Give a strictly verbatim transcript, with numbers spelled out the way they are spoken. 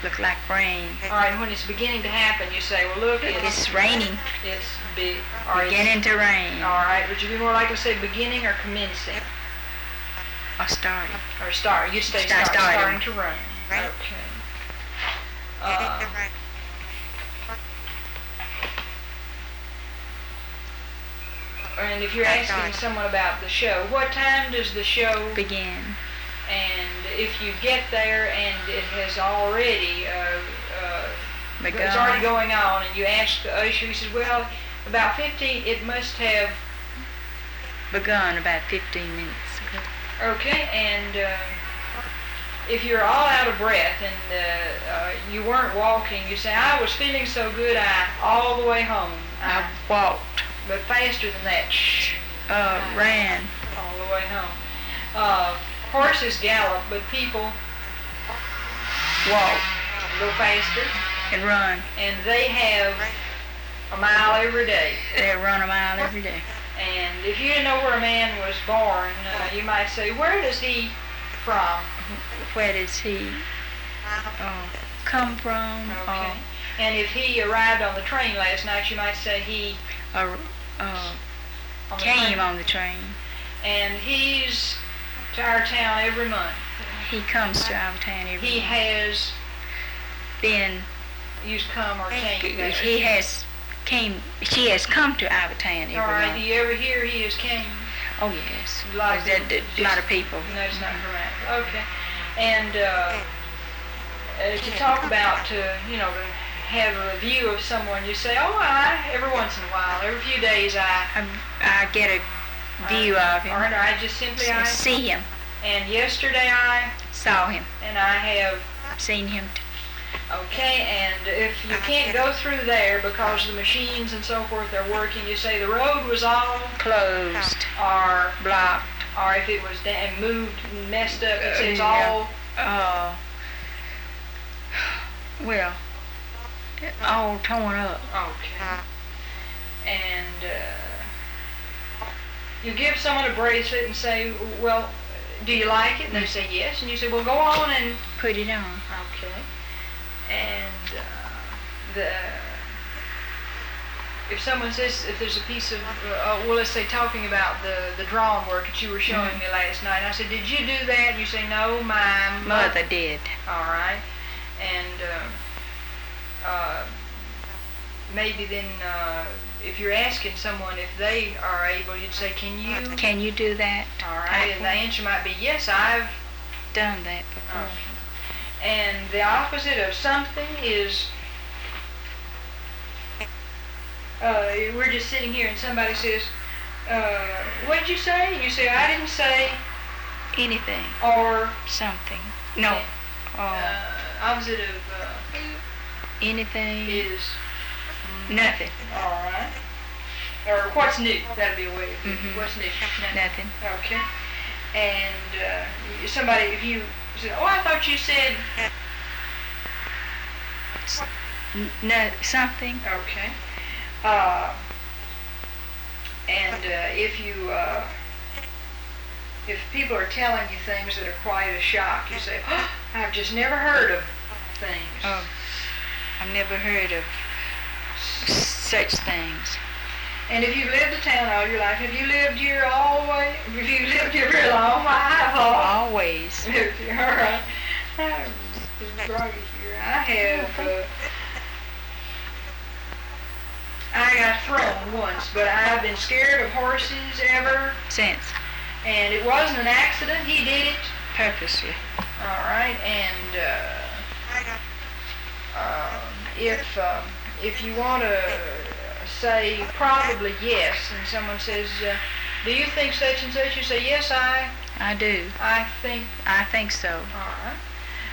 look like rain. All right, and when it's beginning to happen, you say, well, look, it's, It's raining. It's be, all right, Beginning to rain. All right, would you be more likely to say beginning or commencing? Or starting. Or start. You say Start, start, starting. starting to rain. Right. Okay. Uh, and if you're Start, asking start. someone about the show, what time does the show Begin. And if you get there and it has already, uh, uh, Begun. it's already going on, and you ask the usher, he says, well, about fifteen, it must have, Begun about fifteen minutes ago. okay, and uh, if you're all out of breath and uh, uh, you weren't walking, you say, I was feeling so good, I, all the way home. I walked. But faster than that, shh, Uh, ran. all the way home. Uh, horses gallop, but people Walk. go faster, And run. and they have a mile every day. They run a mile every day. And if you didn't know where a man was born, uh, you might say, where does he from? Where does he uh, come from? Okay. And if he arrived on the train last night, you might say he Uh, uh, on the came train. on the train. And he's to our town every month. He comes to our town every He month. has Been, used come or came there. he has came, she has come to our town every All right. month. Do you ever hear he has came? Oh yes, Like There's a, a lot of people. No, it's not grammatical. Okay. And uh, uh, to talk about, to, you know, to have a view of someone, you say, oh, I, every once in a while, every few days I, I, I get a view I, of him. Or I just simply, I, See him. and yesterday I, Saw him. and I have, Seen him. T- okay, and if you can't go through there because the machines and so forth are working, you say the road was all, closed. or, Blocked. or if it was da- moved, messed up, it's, it's Uh, all, Uh, well, all torn up. okay. And uh, you give someone a bracelet and say, well, do you like it? And they say yes. And you say, well, go on and, Put it on. okay. And uh, the, if someone says, if there's a piece of, uh, well, let's say talking about the, the drawing work that you were showing Mhm. me last night. I said, did you do that? And you say, no, my Mother did. All right. And uh, uh, maybe then uh, if you're asking someone if they are able, you'd say, can you? Can you do that? All right. And the answer might be, yes, I've. Done that before. Okay. And the opposite of something is, uh, we're just sitting here and somebody says, uh, what did you say? And you say, I didn't say, Anything. or Something. No. Uh, uh, opposite of uh, anything. is. Nothing. All right. Or what's new? That'd be a way of putting it. Mhm. What's new? Nothing. Okay. And uh, somebody, if you said, oh, I thought you said, N- no, something. okay. Uh, and uh, if you, uh, if people are telling you things that are quite a shock, you say, oh, I've just never heard of things. Oh, I've never heard of such things. And if you've lived in town all your life, have you lived here all the way? Have you lived here very long? I have all. Always. All right. I'm just groggy here. I have, uh, I got thrown once, but I've been scared of horses ever, Since. and it wasn't an accident. He did it. Purposely. All right, and uh, um, if um, if you want to say probably yes, and someone says, uh, do you think such and such? You say, yes, I I do. I think. I think so. All right.